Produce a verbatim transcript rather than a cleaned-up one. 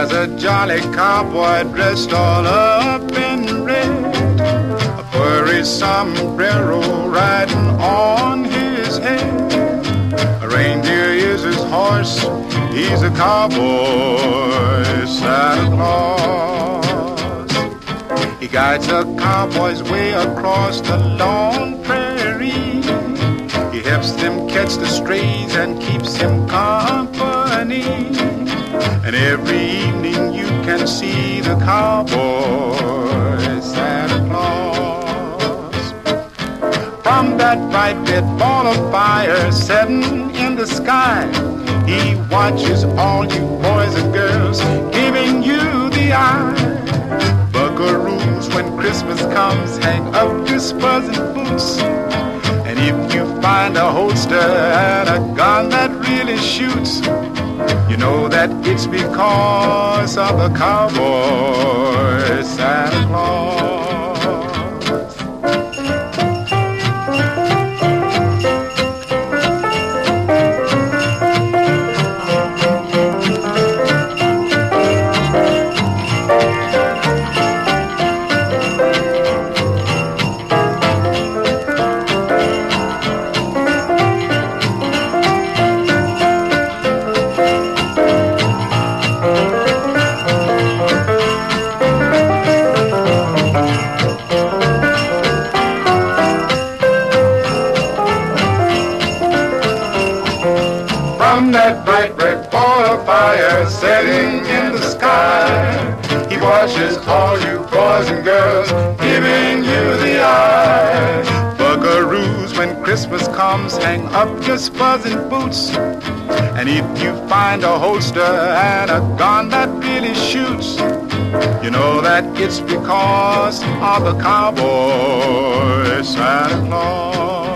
was a jolly cowboy dressed all up in red, a furry sombrero riding on his head. A reindeer is his horse, he's a cowboy, Santa Claus. He guides the cowboys way across the lone prairie. He helps them catch the strays and keeps them company. And every evening you can see the cowboy, Santa Claus. From that bright red ball of fire setting in the sky, he watches all you boys and girls, giving you the eye. Buckaroos, when Christmas comes, hang up your buzzing boots. And if you find a holster and a gun that really shoots, you know that it's because of the cowboy, Santa Claus. From that bright red ball of fire setting in the sky, he watches all you boys and girls, giving you the eye. Buckaroos, when Christmas comes, hang up your buzzing boots. And if you find a holster and a gun that really shoots, you know that it's because of the cowboy, Santa Claus.